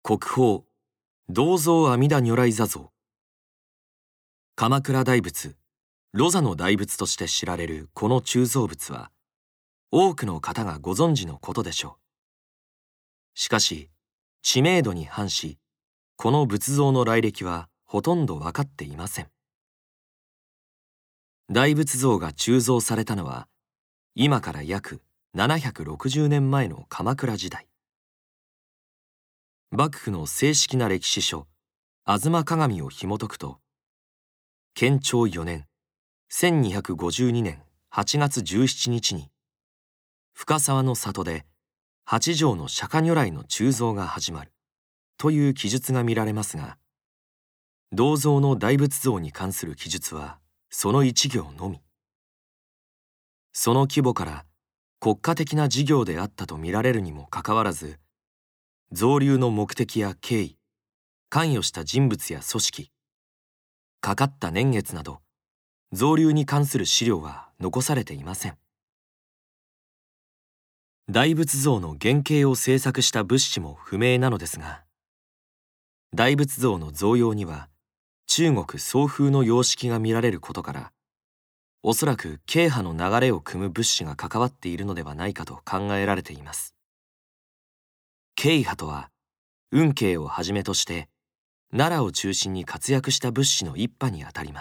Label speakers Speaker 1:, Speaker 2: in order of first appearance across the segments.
Speaker 1: 国宝銅像阿弥陀如来坐像。鎌倉大仏盧座の大仏として知られるこの鋳造物は多くの方がご存知のことでしょう。しかし知名度に反しこの仏像の来歴はほとんど分かっていません。大仏像が鋳造されたのは今から約760年前の鎌倉時代。幕府の正式な歴史書「吾妻鏡」を紐解くと建長4年1252年8月17日に深沢の里で八条の釈迦如来の鋳造が始まるという記述が見られますが、銅像の大仏像に関する記述はその一行のみ。その規模から国家的な事業であったと見られるにもかかわらず、造立の目的や経緯、関与した人物や組織、かかった年月など造立に関する資料は残されていません。大仏像の原型を制作した仏師も不明なのですが、大仏像の造用には中国宋風の様式が見られることから、おそらく慶派の流れを組む仏師が関わっているのではないかと考えられています。慶派とは運慶をはじめとして奈良を中心に活躍した仏師の一派にあたります。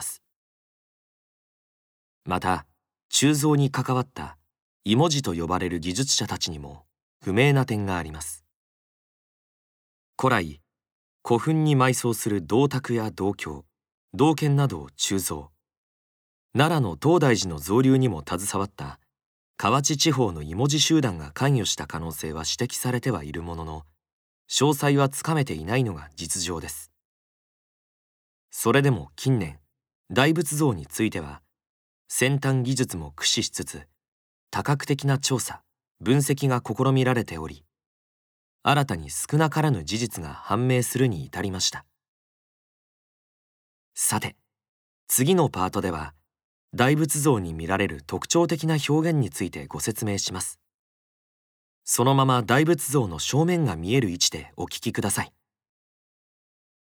Speaker 1: また鋳造に関わった異文字と呼ばれる技術者たちにも不明な点があります。古来古墳に埋葬する銅鐸や銅鏡、銅剣などを鋳造、奈良の東大寺の造立にも携わった河内地方の異文字集団が関与した可能性は指摘されてはいるものの、詳細はつかめていないのが実情です。それでも近年大仏像については先端技術も駆使しつつ多角的な調査分析が試みられており、新たに少なからぬ事実が判明するに至りました。さて次のパートでは大仏像に見られる特徴的な表現についてご説明します。そのまま大仏像の正面が見える位置でお聞きください。